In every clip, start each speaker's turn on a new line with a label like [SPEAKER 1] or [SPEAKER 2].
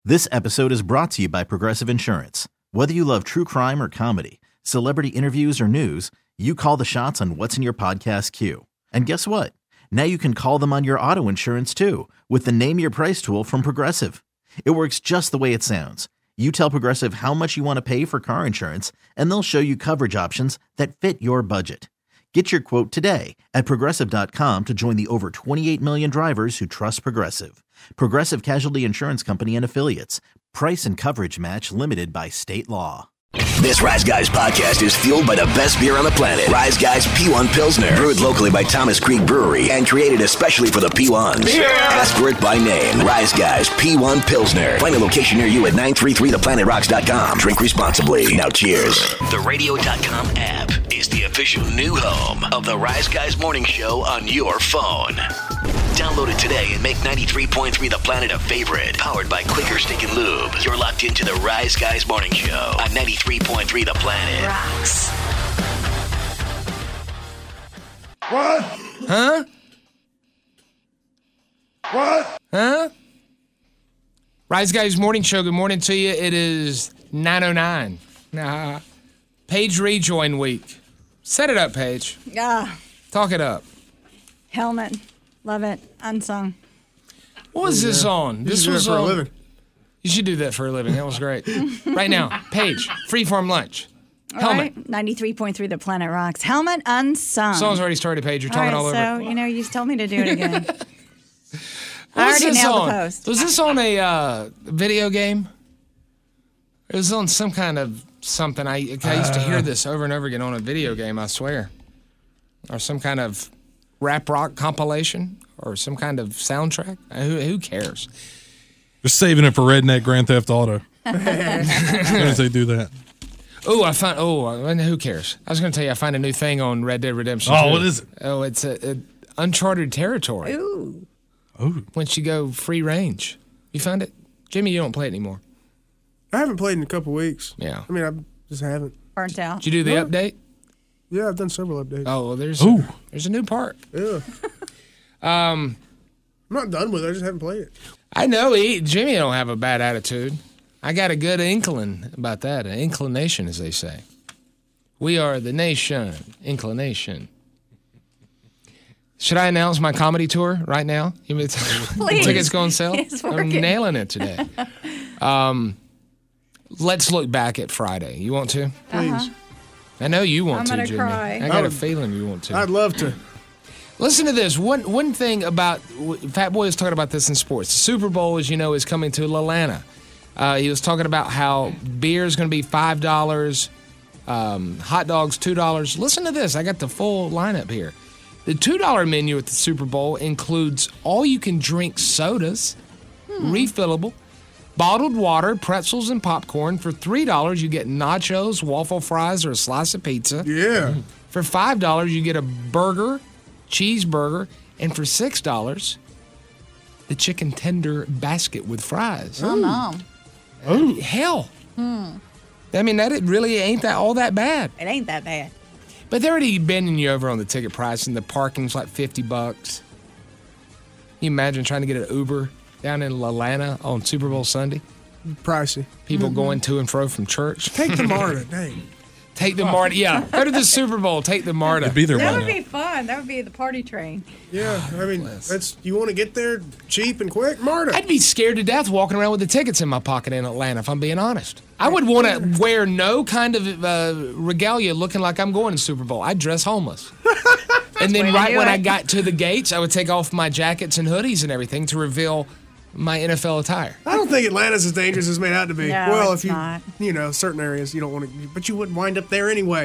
[SPEAKER 1] This episode is brought to you by Progressive Insurance. Whether you love true crime or comedy, celebrity interviews or news, you call the shots on what's in your podcast queue. And guess what? Now you can call them on your auto insurance too with the Name Your Price tool from Progressive. It works just the way it sounds. You tell Progressive how much you want to pay for car insurance, and they'll show you coverage options that fit your budget. Get your quote today at Progressive.com to join the over 28 million drivers who trust Progressive. Progressive Casualty Insurance Company and Affiliates. Price and coverage match limited by state law.
[SPEAKER 2] This Rise Guys podcast is fueled by the best beer on the planet. Rise Guys P1 Pilsner. Brewed locally by Thomas Creek Brewery and created especially for the P1s. Beer! Ask for it by name. Rise Guys P1 Pilsner. Find a location near you at 933theplanetrocks.com. Drink responsibly. Now cheers. The Radio.com app is the official new home of the Rise Guys Morning Show on your phone. Download it today and make 93.3 The Planet a favorite. Powered by Quaker Steak and Lube. You're locked into the Rise Guys Morning Show on 93.3 The Planet.
[SPEAKER 3] Rocks.
[SPEAKER 4] What?
[SPEAKER 5] Huh?
[SPEAKER 4] What?
[SPEAKER 5] Huh? Rise Guys Morning Show, good morning to you. It is 9:09. Paige rejoin week. Set it up, Paige. Talk it up.
[SPEAKER 3] Helmet. Love it. Unsung.
[SPEAKER 5] What was this on?
[SPEAKER 4] This was for a living.
[SPEAKER 5] You should do that for a living. That was great. Right now, Paige, Freeform Lunch. Helmet.
[SPEAKER 3] All right. 93.3 The Planet Rocks. Helmet Unsung.
[SPEAKER 5] Song's already started, Paige. You're talking all over.
[SPEAKER 3] So, you just told me to do it again.
[SPEAKER 5] I
[SPEAKER 3] already nailed the post.
[SPEAKER 5] Was this on a video game? It was on some kind of something. I used to hear this over and over again on a video game, I swear. Or some kind of rap rock compilation or some kind of soundtrack. Who cares?
[SPEAKER 6] Just saving it for Redneck Grand Theft Auto. As soon as they do that.
[SPEAKER 5] Who cares? I was going to tell you I find a new thing on Red Dead Redemption 2.
[SPEAKER 6] Oh, what is it?
[SPEAKER 5] Oh, it's a uncharted territory.
[SPEAKER 3] Ooh.
[SPEAKER 6] Oh.
[SPEAKER 5] Once you go free range. You find it? Jimmy, you don't play it anymore.
[SPEAKER 4] I haven't played in a couple weeks.
[SPEAKER 5] Yeah.
[SPEAKER 4] I mean, I just haven't.
[SPEAKER 3] Burnt out.
[SPEAKER 5] Did you do the update?
[SPEAKER 4] Yeah, I've done several updates.
[SPEAKER 5] Oh, well, there's a new part.
[SPEAKER 4] Yeah. I'm not done with it. I just haven't played it.
[SPEAKER 5] I know Jimmy don't have a bad attitude. I got a good inkling about that. An inclination, as they say. We are the nation. Inclination. Should I announce my comedy tour right now?
[SPEAKER 3] Please.
[SPEAKER 5] Tickets go on sale?
[SPEAKER 3] It's
[SPEAKER 5] I'm
[SPEAKER 3] working.
[SPEAKER 5] nailing it today. Let's look back at Friday. You want to?
[SPEAKER 4] Please.
[SPEAKER 5] I know you want
[SPEAKER 3] I'm
[SPEAKER 5] to,
[SPEAKER 3] gonna
[SPEAKER 5] Jimmy.
[SPEAKER 3] cry.
[SPEAKER 5] I got a feeling you want to.
[SPEAKER 4] I'd love to.
[SPEAKER 5] Listen to this. One thing about Fat Boy was talking about this in sports. The Super Bowl, as you know, is coming to Atlanta. He was talking about how beer is going to be $5, hot dogs $2. Listen to this. I got the full lineup here. The $2 menu at the Super Bowl includes all-you-can-drink sodas, refillable, bottled water, pretzels, and popcorn. For $3, you get nachos, waffle fries, or a slice of pizza.
[SPEAKER 4] Yeah.
[SPEAKER 5] For $5, you get a burger, cheeseburger, and for $6, the chicken tender basket with fries.
[SPEAKER 3] Oh, no.
[SPEAKER 5] Oh, hell. I mean, that it really ain't all that bad.
[SPEAKER 3] It ain't that bad.
[SPEAKER 5] But they're already bending you over on the ticket price, and the parking's like $50. Can you imagine trying to get an Uber down in Atlanta on Super Bowl Sunday?
[SPEAKER 4] Pricey.
[SPEAKER 5] People going to and fro from church.
[SPEAKER 4] Take the MARTA, dang.
[SPEAKER 5] Take the MARTA. Yeah, go to the Super Bowl. Take the MARTA.
[SPEAKER 6] It'd be there
[SPEAKER 3] That
[SPEAKER 6] by
[SPEAKER 3] would
[SPEAKER 6] now.
[SPEAKER 3] be fun. That would be the party train.
[SPEAKER 4] Yeah, I mean, you want to get there cheap and quick, MARTA.
[SPEAKER 5] I'd be scared to death walking around with the tickets in my pocket in Atlanta, if I'm being honest. I would want to wear no kind of regalia looking like I'm going to Super Bowl. I'd dress homeless. And then right when I got to the gates, I would take off my jackets and hoodies and everything to reveal my NFL attire.
[SPEAKER 4] I don't think Atlanta's as dangerous as it's made out to be.
[SPEAKER 3] No,
[SPEAKER 4] well,
[SPEAKER 3] it's
[SPEAKER 4] if
[SPEAKER 3] not.
[SPEAKER 4] certain areas you don't want to, but you wouldn't wind up there anyway.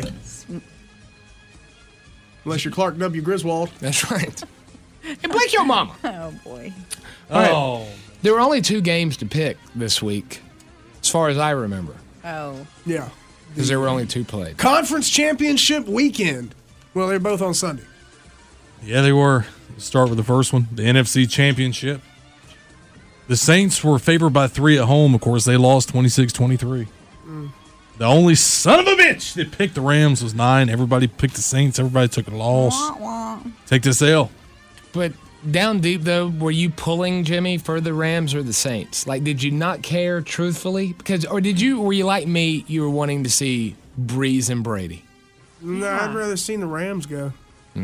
[SPEAKER 4] Unless you're Clark W. Griswold.
[SPEAKER 5] That's right. And blink your mama.
[SPEAKER 3] Oh, boy.
[SPEAKER 5] Oh. There were only 2 games to pick this week, as far as I remember,
[SPEAKER 3] Oh.
[SPEAKER 4] Yeah.
[SPEAKER 5] because there were only 2 played.
[SPEAKER 4] Conference championship weekend. Well, they're both on Sunday.
[SPEAKER 6] Yeah, they were. Let's start with the first one, the NFC Championship. The Saints were favored by 3 at home. Of course, they lost 26-23. The only son of a bitch that picked the Rams was 9. Everybody picked the Saints. Everybody took a loss.
[SPEAKER 3] Wah, wah.
[SPEAKER 6] Take this L.
[SPEAKER 5] But down deep though, were you pulling Jimmy for the Rams or the Saints? Like, did you not care truthfully? Were you like me? You were wanting to see Breeze and Brady.
[SPEAKER 4] No, I'd rather seen the Rams go.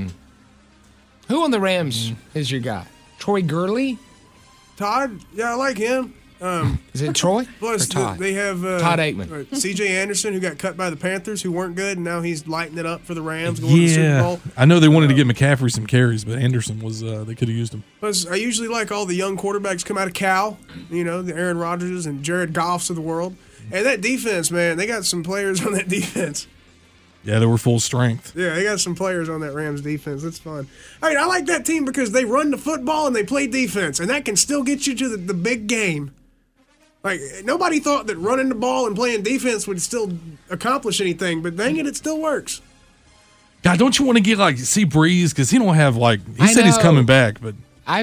[SPEAKER 5] Who on the Rams is your guy? Troy Gurley?
[SPEAKER 4] Todd, yeah, I like him.
[SPEAKER 5] Is it Troy
[SPEAKER 4] Plus,
[SPEAKER 5] or Todd?
[SPEAKER 4] they have
[SPEAKER 5] Todd Aikman.
[SPEAKER 4] C.J. Anderson, who got cut by the Panthers, who weren't good, and now he's lighting it up for the Rams going to the Super Bowl.
[SPEAKER 6] I know they wanted to get McCaffrey some carries, but Anderson was they could have used him.
[SPEAKER 4] Plus, I usually like all the young quarterbacks come out of Cal, the Aaron Rodgers and Jared Goffs of the world. And that defense, man, they got some players on that defense.
[SPEAKER 6] Yeah, they were full strength.
[SPEAKER 4] Yeah, they got some players on that Rams defense. It's fun. I mean, I like that team because they run the football and they play defense, and that can still get you to the big game. Like, nobody thought that running the ball and playing defense would still accomplish anything, but dang it, it still works.
[SPEAKER 6] God, don't you want to get see Breeze because he don't have he said he's
[SPEAKER 5] know.
[SPEAKER 6] coming back, but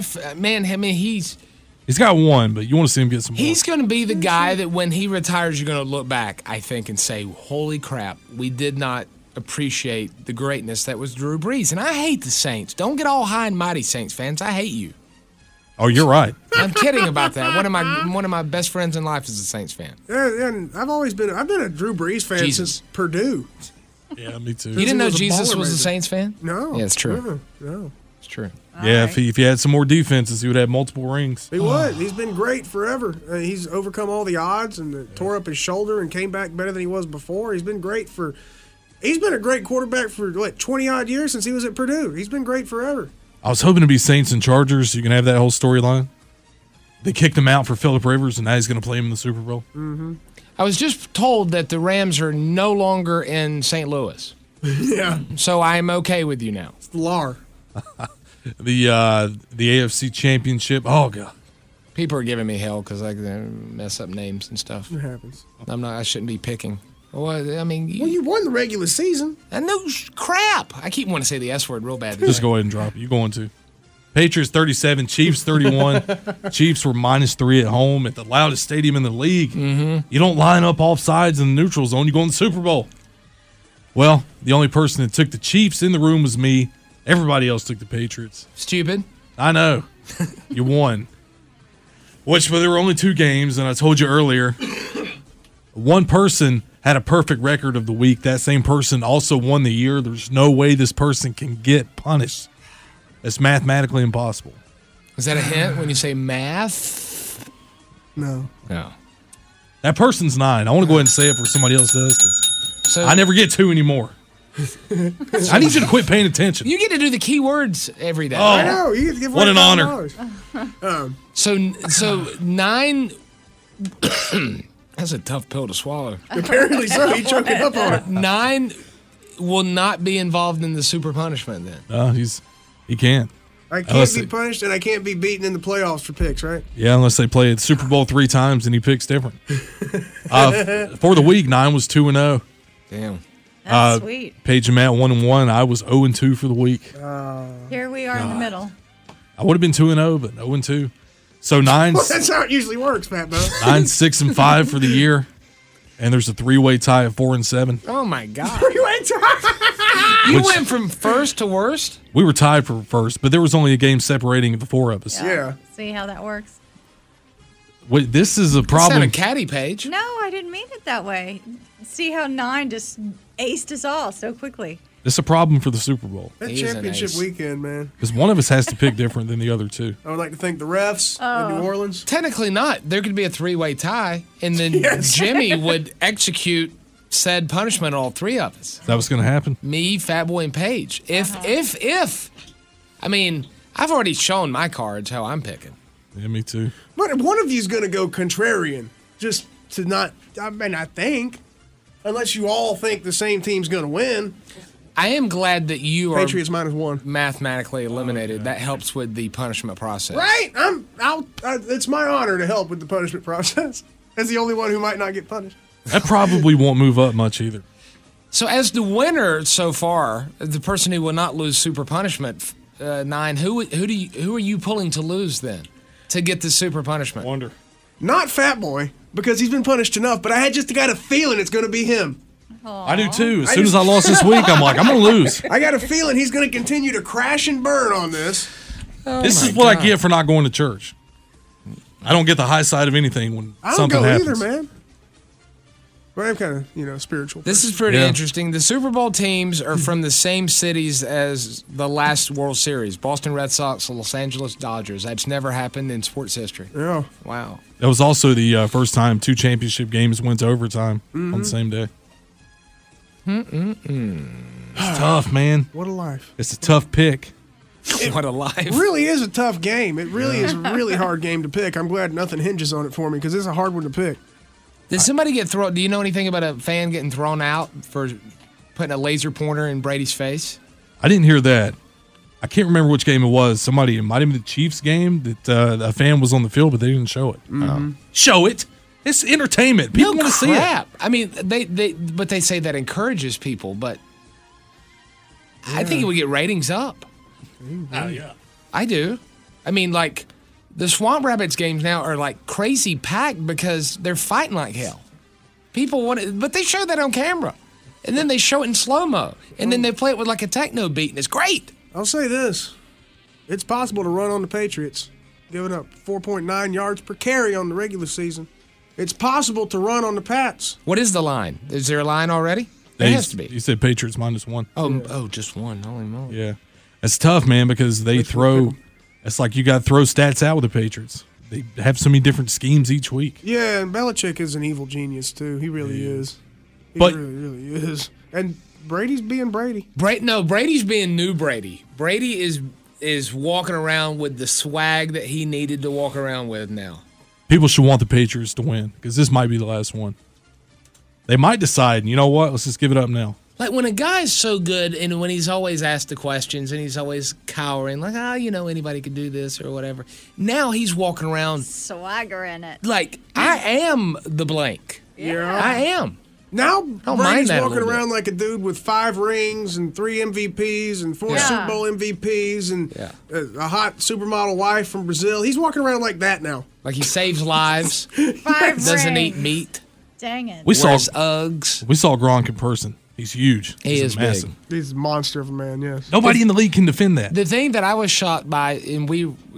[SPEAKER 5] he's
[SPEAKER 6] got one, but you want to see him get some more.
[SPEAKER 5] He's going to be the guy that when he retires, you're going to look back, I think, and say, holy crap, we did not appreciate the greatness that was Drew Brees. And I hate the Saints. Don't get all high and mighty, Saints fans. I hate you.
[SPEAKER 6] Oh, you're right.
[SPEAKER 5] I'm kidding about that. One of my best friends in life is a Saints fan.
[SPEAKER 4] Yeah, and I've been a Drew Brees fan since Purdue.
[SPEAKER 6] Yeah, me too.
[SPEAKER 5] You didn't know
[SPEAKER 4] was a
[SPEAKER 5] Jesus
[SPEAKER 4] baller
[SPEAKER 5] was a
[SPEAKER 4] razor.
[SPEAKER 5] Saints fan?
[SPEAKER 4] No.
[SPEAKER 5] Yeah, it's true.
[SPEAKER 4] No.
[SPEAKER 5] It's true.
[SPEAKER 6] Yeah, if he had some more defenses, he would have multiple rings.
[SPEAKER 4] He would. He's been great forever. He's overcome all the odds and tore up his shoulder and came back better than he was before. He's been a great quarterback for 20-odd years since he was at Purdue. He's been great forever.
[SPEAKER 6] I was hoping to be Saints and Chargers. So you can have that whole storyline. They kicked him out for Phillip Rivers, and now he's going to play him in the Super Bowl.
[SPEAKER 4] Mm-hmm.
[SPEAKER 5] I was just told that the Rams are no longer in St. Louis.
[SPEAKER 4] Yeah.
[SPEAKER 5] So I am okay with you now.
[SPEAKER 4] It's the LAR.
[SPEAKER 6] The AFC Championship. Oh, God.
[SPEAKER 5] People are giving me hell because I mess up names and stuff.
[SPEAKER 4] It happens.
[SPEAKER 5] I shouldn't be picking. Well, I mean,
[SPEAKER 4] you won the regular season.
[SPEAKER 5] I know crap. I keep wanting to say the S word real bad.
[SPEAKER 6] Just go ahead and drop it. You're going to. Patriots 37, Chiefs 31. Chiefs were -3 at home at the loudest stadium in the league.
[SPEAKER 5] Mm-hmm.
[SPEAKER 6] You don't line up off sides in the neutral zone. You go in the Super Bowl. Well, the only person that took the Chiefs in the room was me. Everybody else took the Patriots.
[SPEAKER 5] Stupid.
[SPEAKER 6] I know. You won. But there were only 2 games, and I told you earlier, one person had a perfect record of the week. That same person also won the year. There's no way this person can get punished. It's mathematically impossible.
[SPEAKER 5] Is that a hint when you say math?
[SPEAKER 4] No.
[SPEAKER 5] No.
[SPEAKER 6] That person's 9. I want to go ahead and say it before somebody else does because
[SPEAKER 5] So
[SPEAKER 6] I never get 2 anymore. I need you to quit paying attention.
[SPEAKER 5] you get to do the key words every day.
[SPEAKER 6] Oh.
[SPEAKER 4] I know. You get to give
[SPEAKER 6] What
[SPEAKER 4] away
[SPEAKER 6] an honor.
[SPEAKER 4] $1,000.
[SPEAKER 5] So 9. That's a tough pill to swallow.
[SPEAKER 4] Apparently so. He choking up on it.
[SPEAKER 5] 9 will not be involved in the super punishment then.
[SPEAKER 6] He can't.
[SPEAKER 4] I can't
[SPEAKER 6] Unless
[SPEAKER 4] be
[SPEAKER 6] they-
[SPEAKER 4] punished, and I can't be beaten in the playoffs for picks, right?
[SPEAKER 6] Yeah, unless they play the Super Bowl 3 times and he picks different. For the week, 9 was 2-0.
[SPEAKER 5] Damn.
[SPEAKER 3] That's sweet.
[SPEAKER 6] Paige and Matt 1-1. I was 0-2 for the week.
[SPEAKER 3] Here we are in the middle.
[SPEAKER 6] I would have been 2-0, but 0-2. So 9's
[SPEAKER 4] That's how it usually works, Pat Bo.
[SPEAKER 6] 9's 6-5 for the year, and there's a 3-way tie at 4-7.
[SPEAKER 5] Oh my God.
[SPEAKER 6] Which-
[SPEAKER 5] went from first to worst?
[SPEAKER 6] We were tied for first, but there was only a game separating the 4 of us.
[SPEAKER 4] Yeah.
[SPEAKER 3] See how that works?
[SPEAKER 6] Wait, this is a
[SPEAKER 5] It's
[SPEAKER 6] problem.
[SPEAKER 5] not a caddy page.
[SPEAKER 3] No, I didn't mean it that way. See how 9 just aced us all so quickly.
[SPEAKER 6] It's a problem for the Super Bowl
[SPEAKER 4] That
[SPEAKER 5] He's an
[SPEAKER 4] championship
[SPEAKER 5] ace.
[SPEAKER 4] weekend, man.
[SPEAKER 6] because one of us has to pick different than the other 2.
[SPEAKER 4] I would like to thank the refs in New Orleans.
[SPEAKER 5] Technically not. There could be a 3-way tie, and then Jimmy would execute said punishment on all 3 of us.
[SPEAKER 6] Is that what's going to happen?
[SPEAKER 5] Me, Fatboy, and Paige. If. I mean, I've already shown my cards how I'm picking.
[SPEAKER 6] Yeah, me too.
[SPEAKER 4] But one of you's going to go contrarian, just to not, I mean, I think, unless you all think the same team's going to win.
[SPEAKER 5] I am glad that you are
[SPEAKER 4] Patriots -1.
[SPEAKER 5] mathematically eliminated. That helps with the punishment process.
[SPEAKER 4] Right? It's my honor to help with the punishment process. As the only one who might not get punished.
[SPEAKER 6] That probably won't move up much either.
[SPEAKER 5] So as the winner so far, the person who will not lose super punishment, 9, who are you pulling to lose then to get the super punishment?
[SPEAKER 6] Wonder.
[SPEAKER 4] Not Fat Boy, because he's been punished enough, but I had just got a feeling it's going to be him.
[SPEAKER 6] I do too. As soon as I lost this week, I'm like, I'm going to lose.
[SPEAKER 4] I got a feeling he's going to continue to crash and burn on this.
[SPEAKER 6] This is what I get for not going to church. I don't get the high side of anything when
[SPEAKER 4] I don't
[SPEAKER 6] something
[SPEAKER 4] go
[SPEAKER 6] happens.
[SPEAKER 4] either, man. But I'm kind of, spiritual.
[SPEAKER 5] This is pretty
[SPEAKER 6] Yeah.
[SPEAKER 5] interesting. The Super Bowl teams are from the same cities as the last World Series: Boston Red Sox, Los Angeles Dodgers. That's never happened in sports history.
[SPEAKER 4] Yeah.
[SPEAKER 5] Wow.
[SPEAKER 6] That was also the first time 2 championship games went to overtime on the same day. It's tough, man.
[SPEAKER 4] What a life.
[SPEAKER 6] It's a tough pick.
[SPEAKER 5] What a life.
[SPEAKER 4] It really is a tough game. It really is a really hard game to pick. I'm glad nothing hinges on it for me because it's a hard one to pick.
[SPEAKER 5] Did somebody get thrown? Do you know anything about a fan getting thrown out for putting a laser pointer in Brady's face?
[SPEAKER 6] I didn't hear that. I can't remember which game it was. It might have been the Chiefs game that a fan was on the field, but they didn't show it. Show it. It's entertainment. People want to see it.
[SPEAKER 5] Crap. I mean, but they say that encourages people, but I think it would get ratings up.
[SPEAKER 6] Oh, yeah.
[SPEAKER 5] I do. I mean, like, the Swamp Rabbits games now are like crazy packed because they're fighting like hell. People want it, but they show that on camera. And then they show it in slow-mo. And then they play it with like a techno beat, and it's great.
[SPEAKER 4] I'll say this. It's possible to run on the Patriots, giving up 4.9 yards per carry on the regular season. It's possible to run on the Pats.
[SPEAKER 5] What is the line? Is there a line already? There has to be.
[SPEAKER 6] You said Patriots -1.
[SPEAKER 5] Oh, just one. Holy moly.
[SPEAKER 6] Yeah. It's tough, man, because they throw. It's like you got to throw stats out with the Patriots. They have so many different schemes each week.
[SPEAKER 4] Yeah, and Belichick is an evil genius, too. He really is. He
[SPEAKER 6] But-
[SPEAKER 4] really is. And Brady's being Brady.
[SPEAKER 5] Brady's being new Brady. Brady is walking around with the swag that he needed to walk around with now.
[SPEAKER 6] People should want the Patriots to win because this might be the last one. They might decide, you know what? Let's just give it up now.
[SPEAKER 5] Like when a guy's so good and when he's always asked the questions and he's always cowering, like, anybody could do this or whatever. Now he's walking around
[SPEAKER 3] Swagger in it.
[SPEAKER 5] like, I am the blank.
[SPEAKER 4] Yeah.
[SPEAKER 5] I am.
[SPEAKER 4] Now
[SPEAKER 5] mind
[SPEAKER 4] Brady's
[SPEAKER 5] that a
[SPEAKER 4] walking
[SPEAKER 5] little
[SPEAKER 4] around like a dude with 5 rings and 3 MVPs and 4
[SPEAKER 3] Yeah.
[SPEAKER 4] Super Bowl MVPs and
[SPEAKER 5] Yeah.
[SPEAKER 4] a hot supermodel wife from Brazil. He's walking around like that now.
[SPEAKER 5] Like he saves lives,
[SPEAKER 3] 5
[SPEAKER 5] doesn't eat
[SPEAKER 3] rings.
[SPEAKER 5] meat,
[SPEAKER 3] Dang it.
[SPEAKER 6] We saw
[SPEAKER 5] wears Uggs.
[SPEAKER 6] Gronk in person. He's huge.
[SPEAKER 5] He is
[SPEAKER 6] massive.
[SPEAKER 5] big.
[SPEAKER 4] He's a monster of a man, yes.
[SPEAKER 6] Nobody in the league can defend that.
[SPEAKER 5] The thing that I was shocked by, and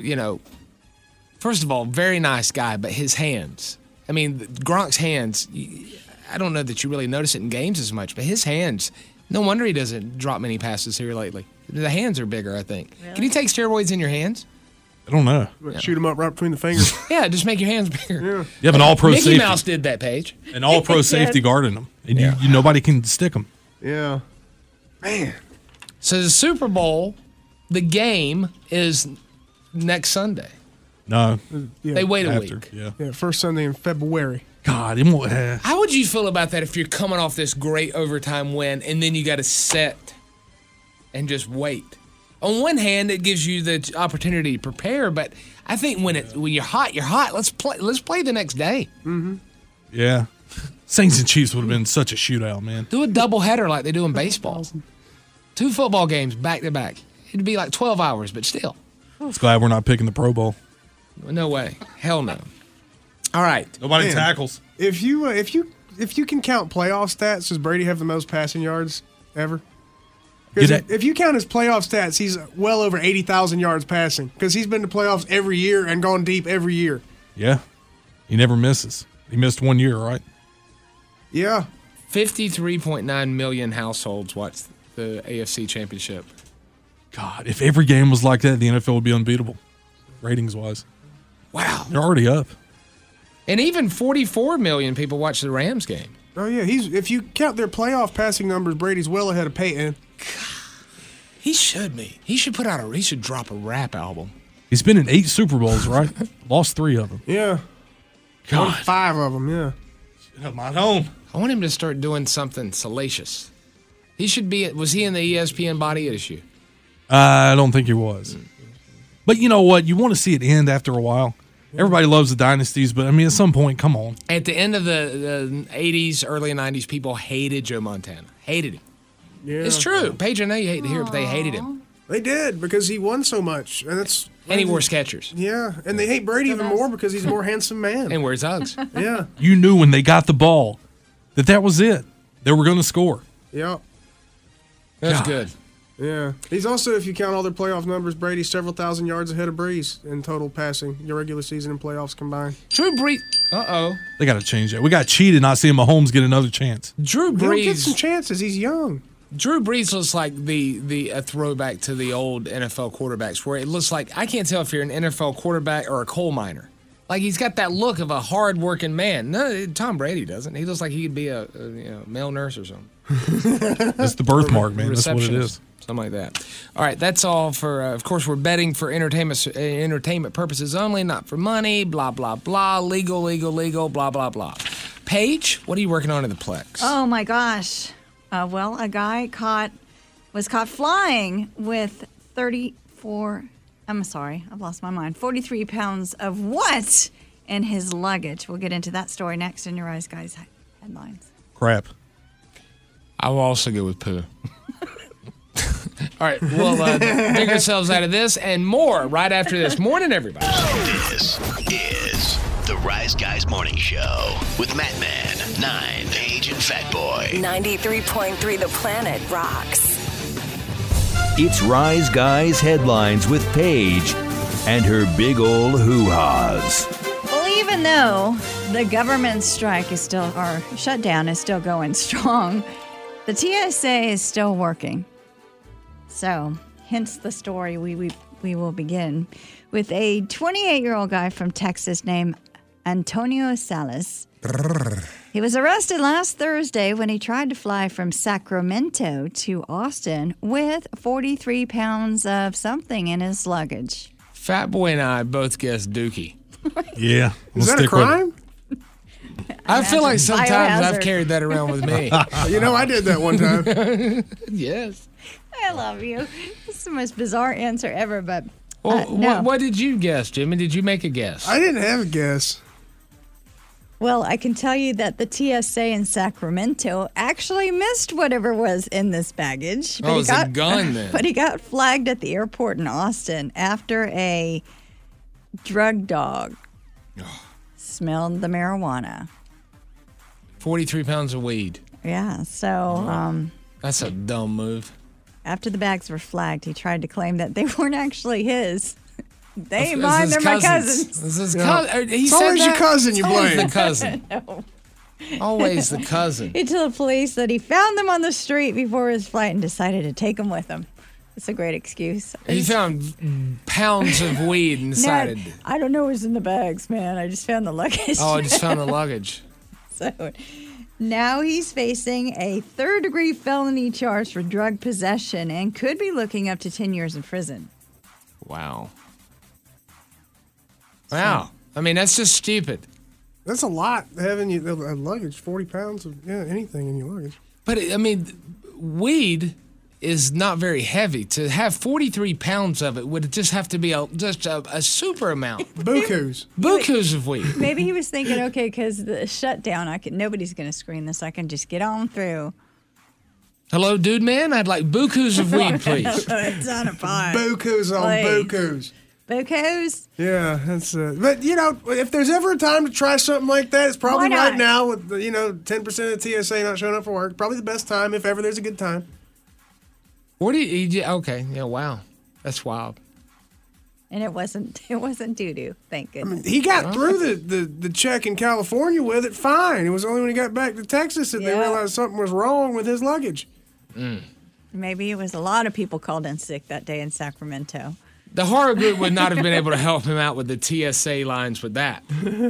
[SPEAKER 5] first of all, very nice guy, but his hands. I mean, Gronk's hands, I don't know that you really notice it in games as much, but his hands, no wonder he doesn't drop many passes here lately. The hands are bigger, I think. Can you take steroids in your hands?
[SPEAKER 6] I don't know.
[SPEAKER 4] Shoot him up right between the fingers.
[SPEAKER 5] Yeah, just make your hands bigger.
[SPEAKER 6] You have an all-pro
[SPEAKER 5] Mickey
[SPEAKER 6] safety.
[SPEAKER 5] Mouse did that, Paige.
[SPEAKER 6] An all-pro safety guarding them. And you nobody can stick them.
[SPEAKER 4] Yeah. Man.
[SPEAKER 5] So the Super Bowl, the game is next Sunday.
[SPEAKER 6] No.
[SPEAKER 4] Yeah.
[SPEAKER 5] They wait a
[SPEAKER 6] After.
[SPEAKER 5] week.
[SPEAKER 6] Yeah.
[SPEAKER 4] Yeah, first Sunday in February.
[SPEAKER 6] God, it won't,
[SPEAKER 5] How would you feel about that if you're coming off this great overtime win and then you got to sit and just wait? On one hand, it gives you the opportunity to prepare, but I think when you're hot, you're hot. Let's play the next day.
[SPEAKER 6] yeah. Saints and Chiefs would have been such a shootout, man.
[SPEAKER 5] Do a doubleheader like they do in baseball. 2 football games back to back. It'd be like 12 hours, but still.
[SPEAKER 6] Just glad we're not picking the Pro Bowl.
[SPEAKER 5] No way. Hell no. All right.
[SPEAKER 6] Nobody
[SPEAKER 4] Man.
[SPEAKER 6] tackles.
[SPEAKER 4] If you can count playoff stats, does Brady have the most passing yards ever? Because
[SPEAKER 6] Get it.
[SPEAKER 4] if you count his playoff stats, he's well over 80,000 yards passing. Because he's been to playoffs every year and gone deep every year.
[SPEAKER 6] Yeah. He never misses. He missed 1 year, right?
[SPEAKER 4] Yeah.
[SPEAKER 5] 53.9 million households watched the AFC Championship.
[SPEAKER 6] God, if every game was like that, the NFL would be unbeatable, ratings-wise.
[SPEAKER 5] Wow.
[SPEAKER 6] They're already up.
[SPEAKER 5] And even 44 million people watched the Rams game.
[SPEAKER 4] Oh yeah. If you count their playoff passing numbers, Brady's well ahead of Peyton.
[SPEAKER 5] He should be. He should he should drop a rap album.
[SPEAKER 6] He's been in 8 Super Bowls, right? Lost 3 of them.
[SPEAKER 4] Yeah. Won 5 of them. Yeah.
[SPEAKER 6] I'm at home.
[SPEAKER 5] I want him to start doing something salacious. He should be. Was he in the ESPN body issue?
[SPEAKER 6] I don't think he was. But you know what? You want to see it end after a while. Everybody loves the dynasties, but I mean, at some point, come on.
[SPEAKER 5] At the end of the 80s, early 90s, people hated Joe Montana. Hated him.
[SPEAKER 4] Yeah.
[SPEAKER 5] It's true. Paige, I know you hate to hear it, but they hated him.
[SPEAKER 4] They did because he won so much, and it's.
[SPEAKER 5] And he wore Skechers.
[SPEAKER 4] Yeah, and they hate Brady even more because he's a more handsome man.
[SPEAKER 5] And wears Uggs.
[SPEAKER 4] Yeah.
[SPEAKER 6] You knew when they got the ball that was it. They were going to score.
[SPEAKER 4] Yeah.
[SPEAKER 5] That's
[SPEAKER 6] God.
[SPEAKER 5] good.
[SPEAKER 4] Yeah. He's also, if you count all their playoff numbers, Brady's several thousand yards ahead of Breeze in total passing, your regular season and playoffs combined.
[SPEAKER 5] Drew Brees.
[SPEAKER 6] They got to change that. We got cheated not seeing Mahomes get another chance.
[SPEAKER 5] Drew
[SPEAKER 4] He'll get some
[SPEAKER 5] Brees.
[SPEAKER 4] chances. He's young.
[SPEAKER 5] Drew Brees looks like a throwback to the old NFL quarterbacks, where it looks like I can't tell if you're an NFL quarterback or a coal miner. Like he's got that look of a hard-working man. No, Tom Brady doesn't. He looks like he could be a male nurse or something.
[SPEAKER 6] That's the birthmark, man. That's what it is.
[SPEAKER 5] Something like that. All right, that's all for. Of course, we're betting for entertainment purposes only, not for money. Blah blah blah. Legal. Blah blah blah. Paige, what are you working on in the Plex?
[SPEAKER 3] Oh my gosh. Well, a guy was caught flying with 43 pounds of what in his luggage? We'll get into that story next in your Eyes Guys headlines.
[SPEAKER 6] Crap.
[SPEAKER 5] I will also go with poo. All right, we'll dig ourselves out of this and more right after this. Morning, everybody.
[SPEAKER 2] This is the Rise Guys Morning Show with Matt Man, 9, Paige, and Fat Boy.
[SPEAKER 7] 93.3 The Planet rocks.
[SPEAKER 8] It's Rise Guys Headlines with Paige and her big ol' hoo-haws.
[SPEAKER 3] Well, even though the government strike is still, or shutdown is still going strong, the TSA is still working. So, hence the story we will begin with a 28-year-old guy from Texas named Antonio Salas. He was arrested last Thursday when he tried to fly from Sacramento to Austin with 43 pounds of something in his luggage.
[SPEAKER 5] Fat Boy and I both guessed Dookie.
[SPEAKER 6] Yeah.
[SPEAKER 4] Is that a crime?
[SPEAKER 5] I feel like sometimes I've
[SPEAKER 3] Biohazard.
[SPEAKER 5] carried that around with me.
[SPEAKER 4] You know, I did that one time.
[SPEAKER 5] Yes.
[SPEAKER 3] I love you. It's the most bizarre answer ever, but
[SPEAKER 5] Well,
[SPEAKER 3] no.
[SPEAKER 5] what did you guess, Jimmy? Did you make a guess?
[SPEAKER 4] I didn't have a guess.
[SPEAKER 3] Well, I can tell you that the TSA in Sacramento actually missed whatever was in this baggage.
[SPEAKER 5] Oh, it's a gun then.
[SPEAKER 3] But he got flagged at the airport in Austin after a drug dog smelled the marijuana.
[SPEAKER 5] 43 pounds of weed.
[SPEAKER 3] Yeah, so
[SPEAKER 5] That's a dumb move.
[SPEAKER 3] after the bags were flagged, he tried to claim that they weren't actually his. They ain't
[SPEAKER 5] It's
[SPEAKER 3] mine,
[SPEAKER 5] his
[SPEAKER 3] they're my
[SPEAKER 5] cousins.
[SPEAKER 3] cousins.
[SPEAKER 5] It's his
[SPEAKER 4] Yeah.
[SPEAKER 5] He
[SPEAKER 4] It's
[SPEAKER 5] said
[SPEAKER 4] always your
[SPEAKER 5] that?
[SPEAKER 4] cousin you
[SPEAKER 5] It's always
[SPEAKER 4] blame.
[SPEAKER 5] the cousin.
[SPEAKER 3] No.
[SPEAKER 5] Always the cousin.
[SPEAKER 3] He told police that he found them on the street before his flight and decided to take them with him. It's a great excuse.
[SPEAKER 5] He found pounds of weed and decided.
[SPEAKER 3] Ned, I don't know what's in the bags, man. I just found the luggage.
[SPEAKER 5] Oh, I just found the luggage.
[SPEAKER 3] So now he's facing a third-degree felony charge for drug possession and could be looking up to 10 years in prison.
[SPEAKER 5] Wow. Wow. I mean, that's just stupid.
[SPEAKER 4] That's a lot having you a luggage, 40 pounds of anything in your luggage.
[SPEAKER 5] But, I mean, weed is not very heavy. To have 43 pounds of it would just have to be just a super amount.
[SPEAKER 4] Bukus.
[SPEAKER 5] Bukus of weed.
[SPEAKER 3] Maybe he was thinking, okay, because the shutdown, nobody's going to screen this. I can just get on through.
[SPEAKER 5] Hello, dude, man. I'd like bukus of weed, please.
[SPEAKER 3] It's on a pot.
[SPEAKER 4] Bukus on
[SPEAKER 3] Please.
[SPEAKER 4] bukus.
[SPEAKER 3] Bocos?
[SPEAKER 4] Yeah, that's but if there's ever a time to try something like that, it's probably
[SPEAKER 3] Why not?
[SPEAKER 4] right now with 10% of the TSA not showing up for work. Probably the best time if ever there's a good time.
[SPEAKER 5] What do you okay, yeah, wow. That's wild.
[SPEAKER 3] And it wasn't doo-doo, thank goodness.
[SPEAKER 4] He got through the check in California with it fine. It was only when he got back to Texas that they
[SPEAKER 3] Yeah.
[SPEAKER 4] realized something was wrong with his luggage.
[SPEAKER 3] Maybe it was a lot of people called in sick that day in Sacramento.
[SPEAKER 5] The horror group would not have been able to help him out with the TSA lines with that.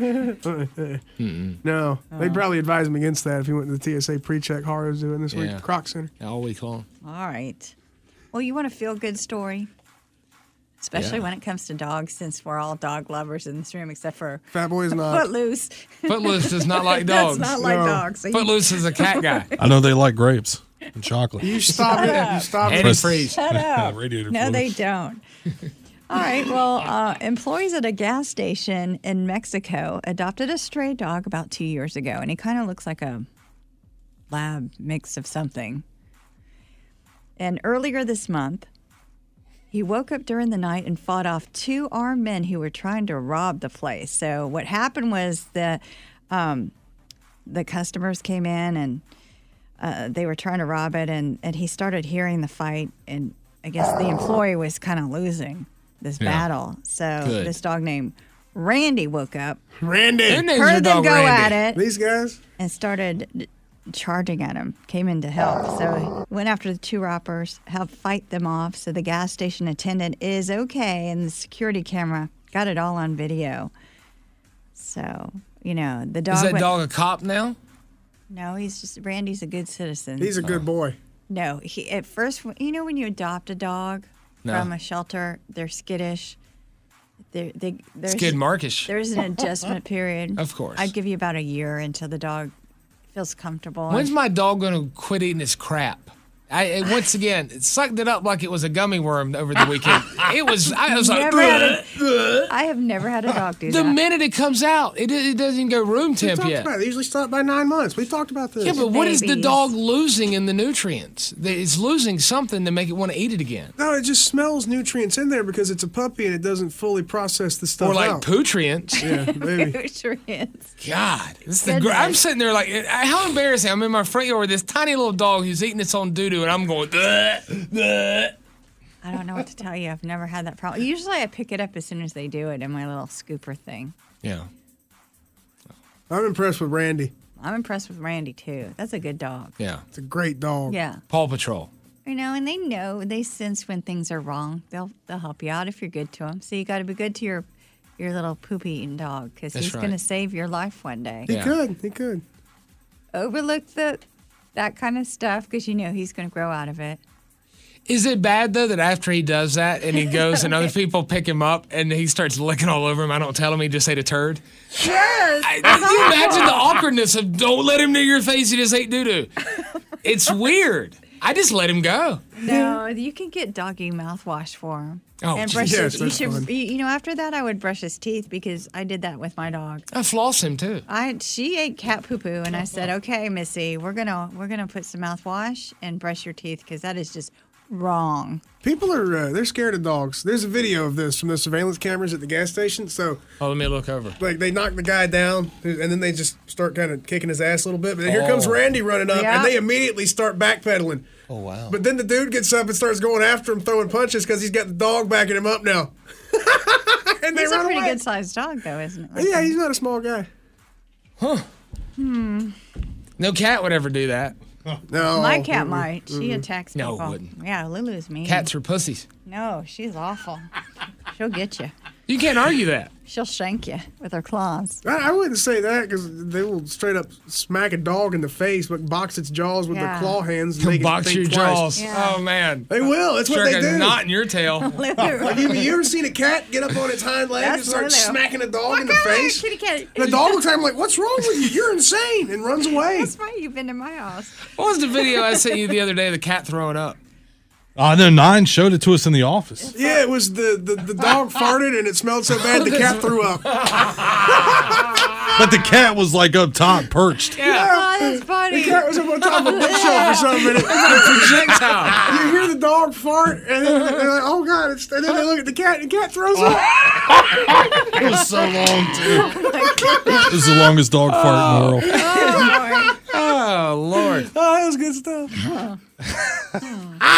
[SPEAKER 4] No, they'd probably advise him against that if he went to the TSA pre-check horrors doing this week
[SPEAKER 5] Yeah.
[SPEAKER 4] at Croc Center.
[SPEAKER 5] All we call him.
[SPEAKER 3] All right. Well, you want a feel-good story? Especially
[SPEAKER 5] Yeah.
[SPEAKER 3] when it comes to dogs, since we're all dog lovers in this room, except for
[SPEAKER 4] Fat Boy is not.
[SPEAKER 3] Footloose.
[SPEAKER 5] Footloose does not like dogs.
[SPEAKER 3] That's not like
[SPEAKER 4] No.
[SPEAKER 3] dogs. So you-
[SPEAKER 5] Footloose is a cat guy.
[SPEAKER 6] I know they like grapes and chocolate.
[SPEAKER 4] You stop it. You stop it.
[SPEAKER 5] Antifreeze.
[SPEAKER 3] Shut up.
[SPEAKER 6] Radiator
[SPEAKER 3] No,
[SPEAKER 6] fluid.
[SPEAKER 3] they don't. All right. Well, employees at a gas station in Mexico adopted a stray dog about 2 years ago, and he kind of looks like a lab mix of something. And earlier this month, he woke up during the night and fought off 2 armed men who were trying to rob the place. So what happened was the customers came in and they were trying to rob it, and he started hearing the fight, and I guess the employee was kind of losing this battle. So
[SPEAKER 5] Good.
[SPEAKER 3] this dog named Randy woke up,
[SPEAKER 4] Randy.
[SPEAKER 5] Their names are
[SPEAKER 3] heard them
[SPEAKER 5] dog
[SPEAKER 3] go
[SPEAKER 5] Randy.
[SPEAKER 3] at it,
[SPEAKER 4] These guys.
[SPEAKER 3] and started charging at him, came in to help. So he went after the two robbers, helped fight them off. So the gas station attendant is okay, and the security camera got it all on video. So, the dog
[SPEAKER 5] Is that
[SPEAKER 3] went-
[SPEAKER 5] dog a cop now?
[SPEAKER 3] No, Randy's a good citizen.
[SPEAKER 4] He's a good boy.
[SPEAKER 3] No, he at first, when you adopt a dog from a shelter, they're skittish. There's
[SPEAKER 5] Skid Markish.
[SPEAKER 3] There's an adjustment period.
[SPEAKER 5] Of course.
[SPEAKER 3] I'd give you about a year until the dog feels comfortable.
[SPEAKER 5] When's my dog going to quit eating his crap? Once again, it sucked it up like it was a gummy worm over the weekend. I was like,
[SPEAKER 3] I have never had a dog do
[SPEAKER 5] the
[SPEAKER 3] that.
[SPEAKER 5] minute it comes out, it doesn't even go room
[SPEAKER 4] We
[SPEAKER 5] temp
[SPEAKER 4] talked
[SPEAKER 5] yet.
[SPEAKER 4] about it. They usually stop by 9 months. We've talked about this.
[SPEAKER 5] Yeah, but what is the
[SPEAKER 3] Babies.
[SPEAKER 5] dog losing in the nutrients? It's losing something to make it want to eat it again.
[SPEAKER 4] No, it just smells nutrients in there because it's a puppy and it doesn't fully process the stuff
[SPEAKER 5] Or like
[SPEAKER 4] out.
[SPEAKER 5] pootrients.
[SPEAKER 4] Yeah, maybe.
[SPEAKER 3] Nutrients.
[SPEAKER 5] God, this is
[SPEAKER 3] Goodness.
[SPEAKER 5] I'm sitting there like, how embarrassing. I'm in my front yard with this tiny little dog who's eating its own doo-doo, and I'm going, "Bleh, bleh."
[SPEAKER 3] I don't know what to tell you. I've never had that problem. Usually I pick it up as soon as they do it in my little scooper thing.
[SPEAKER 5] Yeah.
[SPEAKER 4] I'm impressed with Randy.
[SPEAKER 3] I'm impressed with Randy, too. That's a good dog.
[SPEAKER 5] Yeah.
[SPEAKER 4] It's a great dog.
[SPEAKER 3] Yeah.
[SPEAKER 5] Paw Patrol.
[SPEAKER 3] And they sense when things are wrong. They'll help you out if you're good to them. So you got to be good to your little poop-eating dog because
[SPEAKER 5] That's
[SPEAKER 3] he's
[SPEAKER 5] right.
[SPEAKER 3] going to save your life one day.
[SPEAKER 4] He
[SPEAKER 5] Yeah.
[SPEAKER 4] could. He could.
[SPEAKER 3] Overlook that kind of stuff because he's going to grow out of it.
[SPEAKER 5] Is it bad, though, that after he does that and he goes and other people pick him up and he starts licking all over him, I don't tell him, he just ate a turd?
[SPEAKER 3] Yes.
[SPEAKER 5] Can you imagine the awkwardness of don't let him near your face, he just ate doo-doo? It's weird. I just let him go.
[SPEAKER 3] No, you can get doggy mouthwash for him.
[SPEAKER 5] Oh,
[SPEAKER 3] and
[SPEAKER 5] geez.
[SPEAKER 3] brush
[SPEAKER 4] Yes,
[SPEAKER 3] his,
[SPEAKER 4] that's fun.
[SPEAKER 3] after that, I would brush his teeth because I did that with my dog.
[SPEAKER 5] I floss him, too.
[SPEAKER 3] She ate cat poo poo, and I said, "Okay, Missy, we're gonna put some mouthwash and brush your teeth because that is just wrong."
[SPEAKER 4] People are they're scared of dogs. There's a video of this from the surveillance cameras at the gas station. So,
[SPEAKER 5] Oh, let me look over.
[SPEAKER 4] like, they knock the guy down, and then they just start kind of kicking his ass a little bit. But then here comes
[SPEAKER 5] Oh.
[SPEAKER 4] Randy running up,
[SPEAKER 3] Yeah.
[SPEAKER 4] and they immediately start backpedaling.
[SPEAKER 5] Oh, wow.
[SPEAKER 4] But then the dude gets up and starts going after him, throwing punches because he's got the dog backing him up now. And they
[SPEAKER 3] He's a
[SPEAKER 4] run
[SPEAKER 3] pretty
[SPEAKER 4] away.
[SPEAKER 3] good sized dog, though, isn't it?
[SPEAKER 4] Yeah, he's not a small guy.
[SPEAKER 5] No cat would ever do that.
[SPEAKER 4] No,
[SPEAKER 3] My cat might. She attacks
[SPEAKER 5] No,
[SPEAKER 3] people.
[SPEAKER 5] wouldn't.
[SPEAKER 3] Yeah, Lulu's mean.
[SPEAKER 5] Cats are pussies.
[SPEAKER 3] No, she's awful. She'll get you.
[SPEAKER 5] You can't argue that.
[SPEAKER 3] She'll shank you with her claws.
[SPEAKER 4] I wouldn't say that because they will straight up smack a dog in the face, but box its jaws with their
[SPEAKER 3] Yeah.
[SPEAKER 4] claw hands. And make it
[SPEAKER 5] Box
[SPEAKER 4] think
[SPEAKER 5] your
[SPEAKER 4] twice.
[SPEAKER 5] jaws.
[SPEAKER 3] Yeah.
[SPEAKER 5] Oh, man.
[SPEAKER 4] They will. That's what
[SPEAKER 5] Strike
[SPEAKER 4] they
[SPEAKER 5] a
[SPEAKER 4] do.
[SPEAKER 5] knot in your tail.
[SPEAKER 4] Have you ever seen a cat get up on its hind leg and
[SPEAKER 3] That's
[SPEAKER 4] start
[SPEAKER 3] what they do.
[SPEAKER 4] smacking a dog in the face?
[SPEAKER 3] Kitty cat.
[SPEAKER 4] The dog looks at him like, "What's wrong with you? You're insane!" and runs away.
[SPEAKER 3] That's why you've been to my house.
[SPEAKER 5] What was the video I sent you the other day of the cat throwing up?
[SPEAKER 6] I know 9 showed it to us in the office.
[SPEAKER 4] Yeah, it was the dog farted and it smelled so bad the cat threw up.
[SPEAKER 6] But the cat was like up top, perched.
[SPEAKER 3] Oh, that's
[SPEAKER 4] The
[SPEAKER 3] funny.
[SPEAKER 4] cat was up on top of a bookshelf for some minute.
[SPEAKER 5] Projectile.
[SPEAKER 4] You hear the dog fart, and then they're like, "Oh God!" and then they look at the cat, and the cat throws up.
[SPEAKER 6] It was so long, too. It was the longest dog fart in the world.
[SPEAKER 5] Oh, Lord.
[SPEAKER 4] Oh, that was good stuff.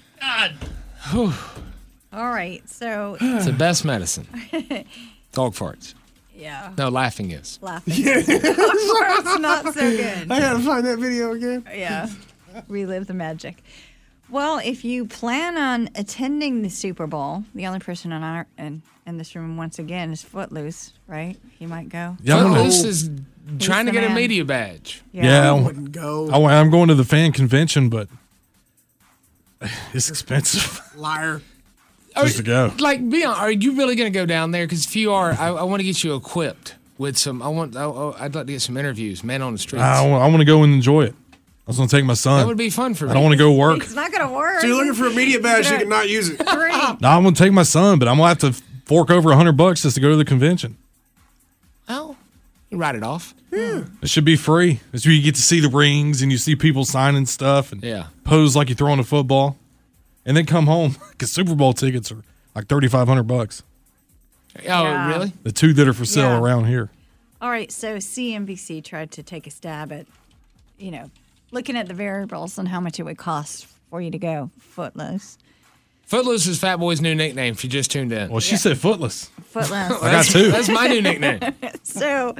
[SPEAKER 3] All right, so
[SPEAKER 5] It's the best medicine. Dog farts.
[SPEAKER 3] yeah,
[SPEAKER 5] No, laughing is.
[SPEAKER 3] laughing. It's not so good.
[SPEAKER 4] I gotta find that video again.
[SPEAKER 3] Yeah, relive the magic. Well, if you plan on attending the Super Bowl, the only person in this room once again is Footloose, right? He might go.
[SPEAKER 6] Yeah, I'm gonna-
[SPEAKER 5] Footloose is trying to
[SPEAKER 3] the
[SPEAKER 5] get a
[SPEAKER 3] man.
[SPEAKER 5] media badge.
[SPEAKER 6] Yeah,
[SPEAKER 4] Wouldn't go.
[SPEAKER 6] I'm going to the fan convention, but it's expensive
[SPEAKER 4] Liar.
[SPEAKER 6] just to go.
[SPEAKER 5] Like, be honest, are you really going to go down there? Because if you are, I want to get you equipped with some. I'd like to get some interviews, man on the streets.
[SPEAKER 6] I want to go and enjoy it. I was going to take my son.
[SPEAKER 5] That would be fun for me.
[SPEAKER 6] I don't want to go work.
[SPEAKER 3] It's not gonna work.
[SPEAKER 4] So you're looking for a media badge, you can not use it.
[SPEAKER 3] Three.
[SPEAKER 6] No, I'm going to take my son, but I'm going to have to fork over $100 just to go to the convention.
[SPEAKER 5] Oh, you write it off.
[SPEAKER 6] It should be free. It's where you get to see the rings and you see people signing stuff and
[SPEAKER 5] Yeah.
[SPEAKER 6] pose like you're throwing a football, and then come home because Super Bowl tickets are like $3,500.
[SPEAKER 5] Oh,
[SPEAKER 3] Yeah.
[SPEAKER 5] really?
[SPEAKER 6] The two that are for sale
[SPEAKER 3] Yeah.
[SPEAKER 6] around here.
[SPEAKER 3] All right, so CNBC tried to take a stab at, looking at the variables on how much it would cost for you to go Footloose.
[SPEAKER 5] Footloose is Fat Boy's new nickname if you just tuned in.
[SPEAKER 6] Well, she said footless.
[SPEAKER 3] Footloose.
[SPEAKER 6] I got two.
[SPEAKER 5] That's my new nickname.
[SPEAKER 3] So,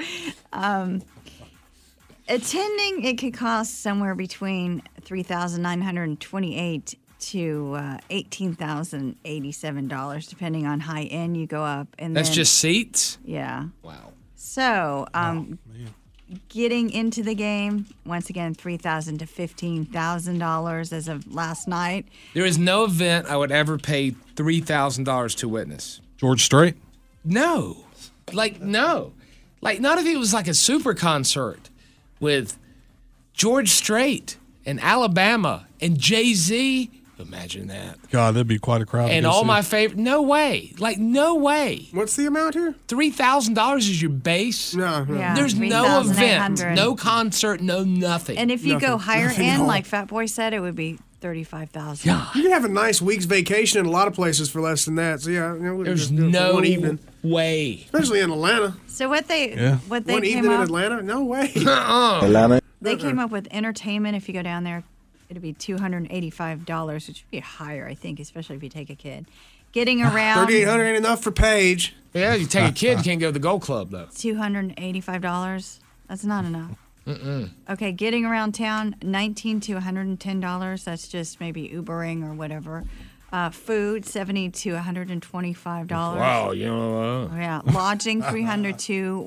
[SPEAKER 3] attending, it could cost somewhere between $3,928 to $18,087, depending on high end you go up. And
[SPEAKER 5] That's
[SPEAKER 3] then,
[SPEAKER 5] just seats?
[SPEAKER 3] Yeah.
[SPEAKER 5] Wow.
[SPEAKER 3] So, getting into the game, once again, $3,000 to $15,000 as of last night.
[SPEAKER 5] There is no event I would ever pay $3,000 to witness.
[SPEAKER 6] George Strait?
[SPEAKER 5] No. No. Not if it was like a super concert with George Strait and Alabama and Jay-Z. Imagine that.
[SPEAKER 6] God, that'd be quite a crowd.
[SPEAKER 5] And all my favorite. No way. No way.
[SPEAKER 4] What's the amount here?
[SPEAKER 5] $3,000 is your base.
[SPEAKER 4] No.
[SPEAKER 3] Yeah,
[SPEAKER 5] There's no event,
[SPEAKER 3] 3,800.
[SPEAKER 5] no concert, no nothing.
[SPEAKER 3] And if you go higher
[SPEAKER 4] Nothing at
[SPEAKER 3] end,
[SPEAKER 4] all.
[SPEAKER 3] like Fat Boy said, it would be $35,000.
[SPEAKER 4] You can have a nice week's vacation in a lot of places for less than that. So yeah, we
[SPEAKER 5] There's
[SPEAKER 4] just do it for
[SPEAKER 5] no
[SPEAKER 4] one evening,
[SPEAKER 5] way.
[SPEAKER 4] especially in Atlanta.
[SPEAKER 3] So what they
[SPEAKER 4] One
[SPEAKER 3] came
[SPEAKER 4] evening in
[SPEAKER 3] up,
[SPEAKER 4] Atlanta? No way.
[SPEAKER 3] they came up with entertainment. If you go down there, it'd be $285, which would be higher, I think, especially if you take a kid. Getting around
[SPEAKER 4] $3,800 ain't enough for Paige.
[SPEAKER 5] Yeah, you take a kid, you can't go to the Gold Club, though.
[SPEAKER 3] $285. That's not enough. Okay, getting around town, $19 to $110. That's just maybe Ubering or whatever. Food, $70 to $125.
[SPEAKER 5] Wow, you know.
[SPEAKER 3] Oh, yeah, lodging, $300 to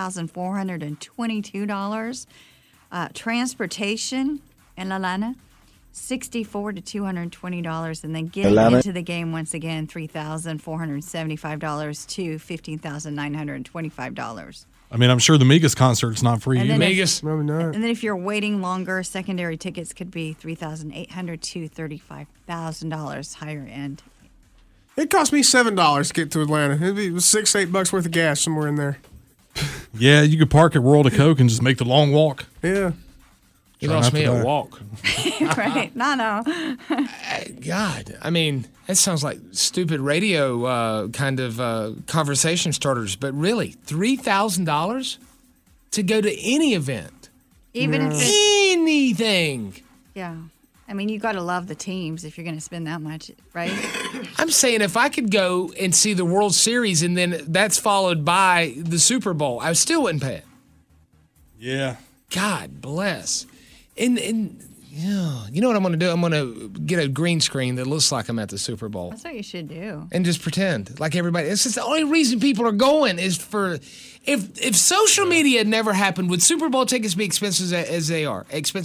[SPEAKER 3] $1,422. Transportation in Atlanta, $64 to $220, and then getting into the game once again, $3,475 to $15,925.
[SPEAKER 6] I mean, I'm sure the Migos concert's not free
[SPEAKER 3] And
[SPEAKER 6] either.
[SPEAKER 3] then
[SPEAKER 5] Vegas.
[SPEAKER 4] Maybe not.
[SPEAKER 3] And then if you're waiting longer, secondary tickets could be $3,800 to $35,000 higher end.
[SPEAKER 4] It cost me $7 to get to Atlanta. It'd be $6-8 worth of gas somewhere in there.
[SPEAKER 6] Yeah, you could park at World of Coke and just make the long walk.
[SPEAKER 4] Yeah.
[SPEAKER 5] You
[SPEAKER 6] Try
[SPEAKER 5] lost
[SPEAKER 6] not
[SPEAKER 5] me
[SPEAKER 6] to
[SPEAKER 5] at
[SPEAKER 6] die.
[SPEAKER 5] walk.
[SPEAKER 3] Right? No.
[SPEAKER 5] God, I mean, that sounds like stupid radio kind of conversation starters, but really, $3,000 to go to any event,
[SPEAKER 3] Even if it's,
[SPEAKER 5] anything.
[SPEAKER 3] yeah. I mean, you got to love the teams if you're going to spend that much, right?
[SPEAKER 5] I'm saying if I could go and see the World Series and then that's followed by the Super Bowl, I still wouldn't pay it.
[SPEAKER 6] Yeah.
[SPEAKER 5] God bless. And yeah, you know what I'm going to do? I'm going to get a green screen that looks like I'm at the Super Bowl.
[SPEAKER 3] That's what you should do.
[SPEAKER 5] And just pretend like everybody. It's just the only reason people are going is for if social media had never happened, would Super Bowl tickets be expensive as they are?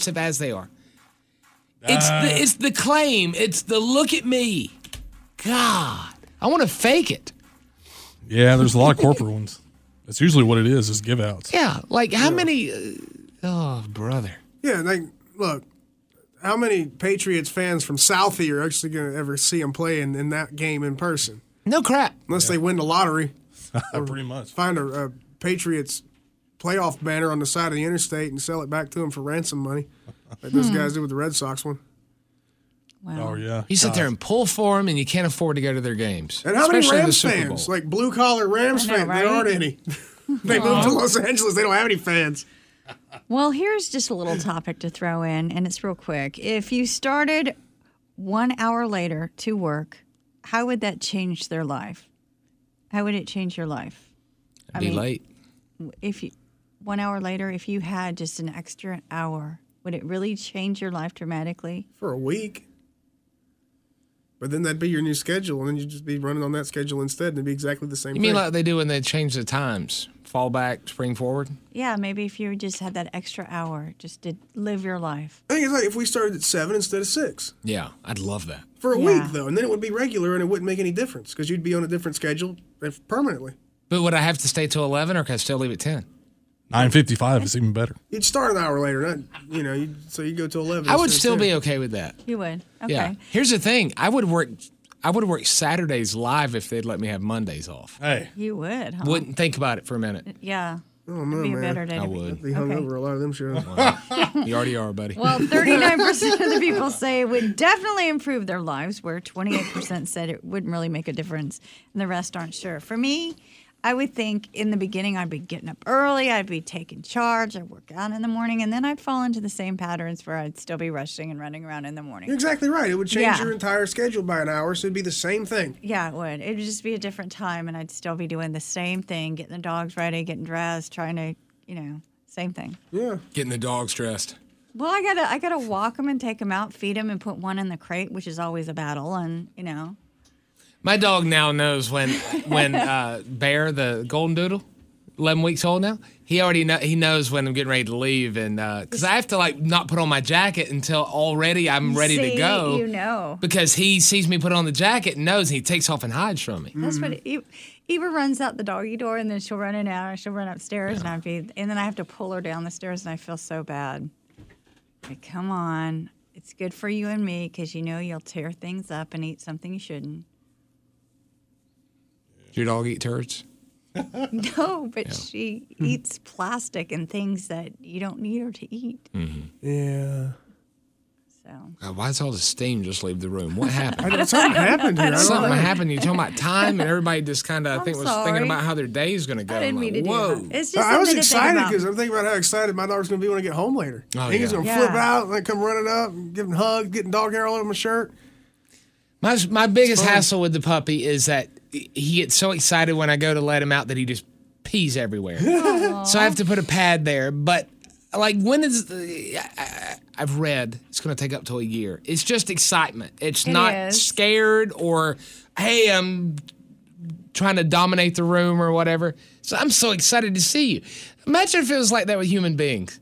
[SPEAKER 5] It's the claim. It's the look at me. God, I want to fake it.
[SPEAKER 6] Yeah, there's a lot of corporate ones. That's usually what it is give outs.
[SPEAKER 5] Yeah, like how many? Oh, brother.
[SPEAKER 4] Yeah, look, how many Patriots fans from Southie are actually going to ever see them play in that game in person?
[SPEAKER 5] No crap.
[SPEAKER 4] Unless they win the lottery.
[SPEAKER 6] Pretty much.
[SPEAKER 4] Find a Patriots playoff banner on the side of the interstate and sell it back to them for ransom money, like those guys did with the Red Sox one.
[SPEAKER 3] Wow.
[SPEAKER 6] Oh, yeah.
[SPEAKER 5] You sit there and pull for them, and you can't afford to go to their games.
[SPEAKER 4] And how many
[SPEAKER 5] Especially the
[SPEAKER 4] Rams
[SPEAKER 5] Super
[SPEAKER 4] fans?
[SPEAKER 5] Bowl.
[SPEAKER 4] Like blue-collar Rams
[SPEAKER 3] I know,
[SPEAKER 4] fans.
[SPEAKER 3] right?
[SPEAKER 4] There aren't any. They moved to Los Angeles. They don't have any fans.
[SPEAKER 3] Well, here's just a little topic to throw in, and it's real quick. If you started 1 hour later to work, how would that change their life? How would it change your life?
[SPEAKER 5] Be late.
[SPEAKER 3] If you 1 hour later, if you had just an extra hour, would it really change your life dramatically?
[SPEAKER 4] For a week. But then that'd be your new schedule, and then you'd just be running on that schedule instead, and it'd be exactly the same
[SPEAKER 5] You
[SPEAKER 4] thing.
[SPEAKER 5] mean like they do when they change the times? Fall back, spring forward?
[SPEAKER 3] Yeah, maybe if you just had that extra hour, just to live your life.
[SPEAKER 4] I think it's like if we started at 7 instead of 6.
[SPEAKER 5] Yeah, I'd love that.
[SPEAKER 4] For a
[SPEAKER 3] Yeah.
[SPEAKER 4] week, though, and then it would be regular, and it wouldn't make any difference, because you'd be on a different schedule permanently.
[SPEAKER 5] But would I have to stay till 11 or can I still leave at 10?
[SPEAKER 6] 9:55 is even better.
[SPEAKER 4] You'd start an hour later, not so you go to 11.
[SPEAKER 5] I would
[SPEAKER 4] instead
[SPEAKER 5] still
[SPEAKER 4] of
[SPEAKER 5] be
[SPEAKER 4] 10.
[SPEAKER 5] okay with that.
[SPEAKER 3] You would. Okay.
[SPEAKER 5] Yeah. Here's the thing. I would work Saturdays live if they'd let me have Mondays off.
[SPEAKER 6] Hey.
[SPEAKER 3] You would, huh?
[SPEAKER 5] Wouldn't think about it for a minute.
[SPEAKER 3] Yeah.
[SPEAKER 4] Oh, no,
[SPEAKER 3] It'd be a
[SPEAKER 4] man.
[SPEAKER 3] better day.
[SPEAKER 5] I
[SPEAKER 3] to be-
[SPEAKER 5] would.
[SPEAKER 4] Be hungover a lot of them shows.
[SPEAKER 5] You already are, buddy.
[SPEAKER 3] Well, 39% of the people say it would definitely improve their lives, where 28% said it wouldn't really make a difference, and the rest aren't sure. For me, I would think in the beginning I'd be getting up early, I'd be taking charge, I'd work out in the morning, and then I'd fall into the same patterns where I'd still be rushing and running around in the morning.
[SPEAKER 4] You're exactly right. It would change your entire schedule by an hour, so it'd be the same thing.
[SPEAKER 3] Yeah, it would. It would just be a different time, and I'd still be doing the same thing, getting the dogs ready, getting dressed, trying to, same thing.
[SPEAKER 4] Yeah.
[SPEAKER 5] Getting the dogs dressed.
[SPEAKER 3] Well, I gotta walk them and take them out, feed them, and put one in the crate, which is always a battle, and
[SPEAKER 5] My dog now knows when Bear, the golden doodle, 11 weeks old now, he knows when I'm getting ready to leave, and because I have to not put on my jacket until already I'm ready to go. Because he sees me put on the jacket and knows, and he takes off and hides from me.
[SPEAKER 3] That's what Eva runs out the doggy door, and then she'll run in and out, and she'll run upstairs, and then I have to pull her down the stairs, and I feel so bad. Like, come on, it's good for you and me because you'll tear things up and eat something you shouldn't.
[SPEAKER 5] Does your dog eat turds?
[SPEAKER 3] No, but she eats plastic and things that you don't need her to eat.
[SPEAKER 5] Mm-hmm.
[SPEAKER 4] Yeah.
[SPEAKER 3] So.
[SPEAKER 5] Why does all the steam just leave the room? What happened?
[SPEAKER 4] Something happened here.
[SPEAKER 5] Something happened. You're talking about time, and everybody just kind of, was thinking about how their day is going to go.
[SPEAKER 3] I didn't mean to do that. It's just
[SPEAKER 4] I was excited because I'm thinking about how excited my dog's going to be when I get home later.
[SPEAKER 5] Oh,
[SPEAKER 4] He's going to flip out and then come running up and giving hugs, getting dog hair all over my shirt.
[SPEAKER 5] My biggest hassle with the puppy is that he gets so excited when I go to let him out that he just pees everywhere. So I have to put a pad there. But when is I've read it's going to take up to a year. It's just excitement. It's not scared or, hey, I'm trying to dominate the room or whatever. So I'm so excited to see you. Imagine if it was like that with human beings.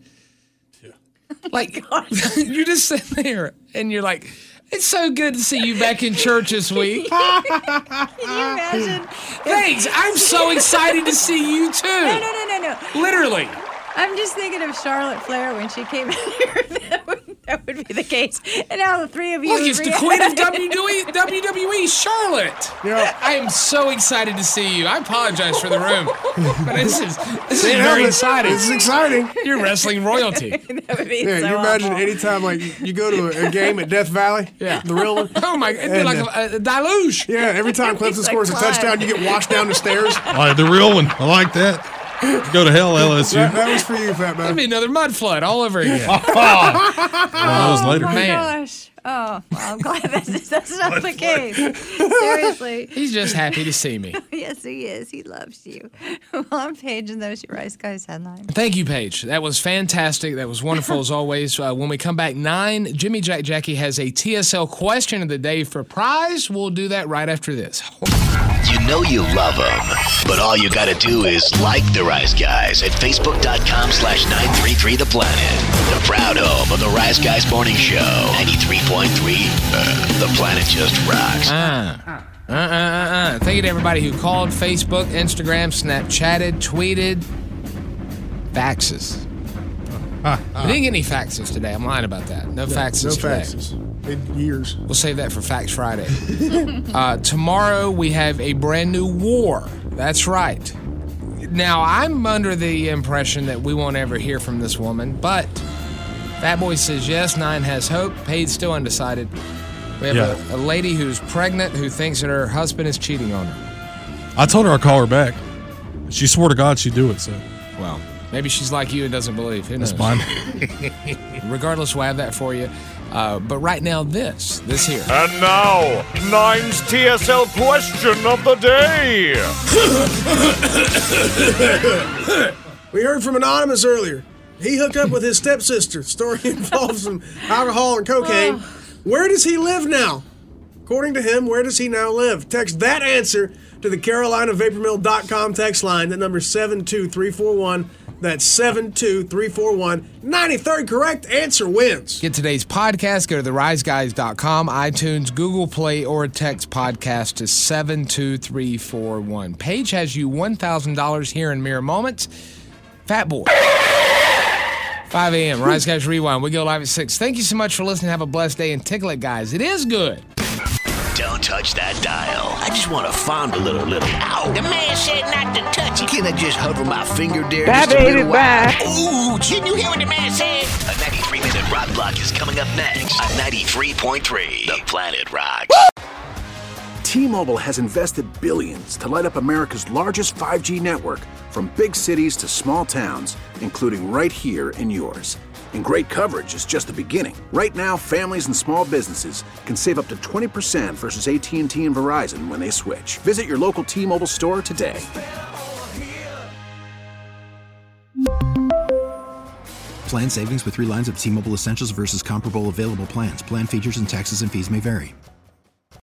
[SPEAKER 5] Yeah. You just sit there and you're like, it's so good to see you back in church this week.
[SPEAKER 3] Can you imagine?
[SPEAKER 5] Thanks. I'm so excited to see you too.
[SPEAKER 3] No.
[SPEAKER 5] Literally.
[SPEAKER 3] I'm just thinking of Charlotte Flair when she came in here. That would be the case. And now the three of you.
[SPEAKER 5] Look, it's the queen of WWE, Charlotte.
[SPEAKER 4] Yeah.
[SPEAKER 5] I am so excited to see you. I apologize for the room, but this is very exciting.
[SPEAKER 4] This is exciting.
[SPEAKER 5] You're wrestling royalty.
[SPEAKER 3] That would be
[SPEAKER 4] Yeah,
[SPEAKER 3] so
[SPEAKER 4] you imagine
[SPEAKER 3] awful.
[SPEAKER 4] anytime you go to a game at Death Valley, the real one.
[SPEAKER 5] Oh my! It'd be like a deluge.
[SPEAKER 4] Yeah, every time Clemson scores a touchdown, you get washed down the stairs.
[SPEAKER 6] The real one. I like that. Go to hell, LSU.
[SPEAKER 4] That was for you, Fat Man.
[SPEAKER 5] That'd be another mud flood all over again.
[SPEAKER 6] That was later.
[SPEAKER 3] Oh my
[SPEAKER 5] Man.
[SPEAKER 3] gosh. Oh, well, I'm glad that's not the case. Seriously.
[SPEAKER 5] He's just happy to see me.
[SPEAKER 3] Yes, he is. He loves you. Well, I'm Paige, and those are your Rice Guys headlines.
[SPEAKER 5] Thank you, Paige. That was fantastic. That was wonderful as always. When we come back, 9, Jimmy Jack Jackie has a TSL question of the day for prize. We'll do that right after this.
[SPEAKER 2] You know you love them, but all you gotta do is like the Rise Guys at Facebook.com/933The Planet. The proud home of the Rise Guys Morning Show. 93.3, The Planet just rocks.
[SPEAKER 5] Thank you to everybody who called, Facebook, Instagram, Snapchatted, tweeted, faxes. We didn't get any faxes today. I'm lying about that. No faxes
[SPEAKER 4] No
[SPEAKER 5] today.
[SPEAKER 4] faxes. In years.
[SPEAKER 5] We'll save that for Fax Friday. Tomorrow we have a brand new war. That's right. Now, I'm under the impression that we won't ever hear from this woman, but Fat Boy says yes, 9 has hope. Paige still undecided. We have a lady who's pregnant who thinks that her husband is cheating on her.
[SPEAKER 6] I told her I'd call her back. She swore to God she'd do it, so.
[SPEAKER 5] Well, maybe she's like you and doesn't believe. Who knows?
[SPEAKER 6] That's fine.
[SPEAKER 5] Regardless, we'll have that for you. But right now, this here.
[SPEAKER 9] And now, 9's TSL question of the day.
[SPEAKER 4] We heard from Anonymous earlier. He hooked up with his stepsister. Story involves some alcohol and cocaine. Where does he live now? According to him, where does he now live? Text that answer to the CarolinaVaporMill.com text line. That number is 72341. That's 72341. 93rd correct answer wins.
[SPEAKER 5] Get today's podcast. Go to theriseguys.com, iTunes, Google Play, or text podcast to 72341. Paige has you $1,000 here in mere moments. Fat Boy. 5 a.m. Rise Guys Rewind. We go live at 6. Thank you so much for listening. Have a blessed day and tickle it, guys. It is good.
[SPEAKER 2] Don't touch that dial. I just want to fondle a little. Ow! The man said not to touch it. Can I just hover my finger there just a little while? Ooh, didn't you hear what the man said? A 93-minute rock block is coming up next on 93.3 The Planet Rocks.
[SPEAKER 10] T-Mobile has invested billions to light up America's largest 5G network, from big cities to small towns, including right here in yours. And great coverage is just the beginning. Right now, families and small businesses can save up to 20% versus AT&T and Verizon when they switch. Visit your local T-Mobile store today.
[SPEAKER 11] Plan savings with 3 lines of T-Mobile Essentials versus comparable available plans. Plan features and taxes and fees may vary.